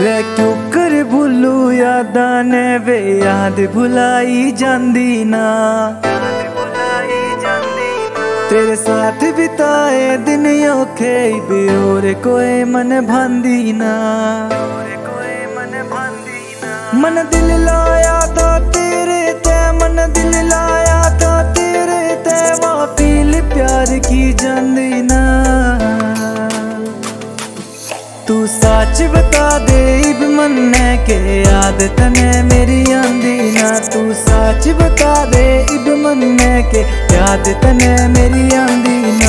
रे क्यों कर भूलू यादां ने वे याद भुलाई जांदी ना। तेरे साथ बिताए दिन औखे बे और कोई मन भांदी ना। मन दिल लाया था तेरे ते, मन दिल लाया था तेरे ते, वहाँ फील प्यार की जांदी ना। तू सच बता दे इब मन्ने के याद तने मेरी आंदी ना। तू सच बता दे इब मन्ने के याद तने मेरी आंदी ना।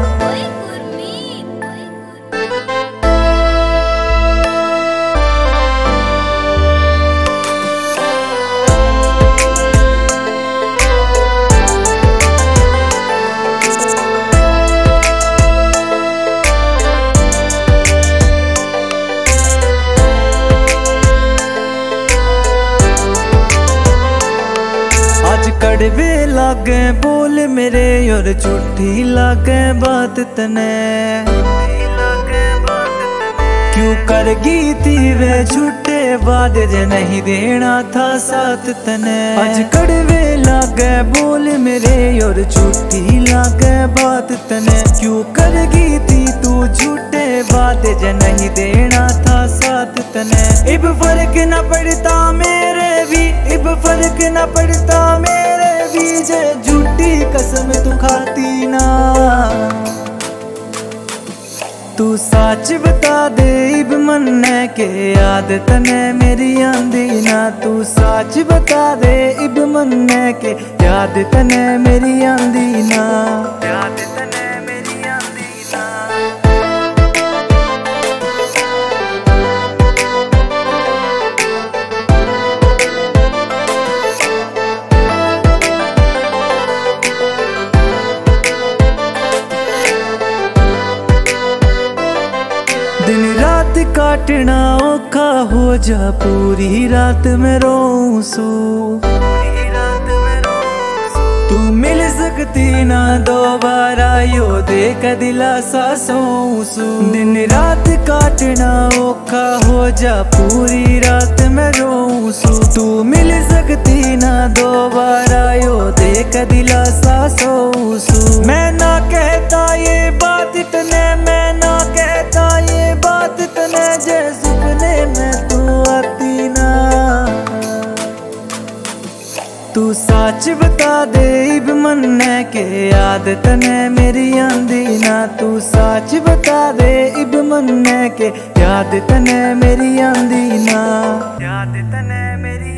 कड़वे लागे बोल मेरे और झूठी लागे बात तने। क्यों करगी थी वे झूठे वादे जे नहीं देना था साथ तने। आज कड़वे लागे बोल मेरे और झूठी लागे बात तने। क्यों करगी थी तू झूठे वादे जे नहीं देना था साथ तने। इब फर्क न पड़ता मेरे भी, इब फर्क न पड़ता मेरे भी, जे झूठी कसम तू खाती ना। तू सच बता दे इब मन्ने के याद तने मेरी आंदी ना। तू सच बता दे इब मन्ने के याद तने मेरी आंदी ना। याद तने मेरी आंदी ना। दिन रात काटना औखा हो जा, पूरी रात में रोऊं सू। तू मिल सकती ना दोबारा यो देख दिलासा सोऊं सू। दिन रात काटना औखा हो जा, पूरी रात में रोऊं सू। तू मिल सकती ना दोबारा यो देख दिलासा सोऊं सू। मैं ना कहता ये बात तने, मैं ना कहता ये बात तने, जे सपने में तू आती ना। तू सच बता दे इब मन्ने के याद तने मेरी आंदी ना। तू सच बता दे इब मन्ने के याद तने मेरी आंदी ना। याद तने मेरी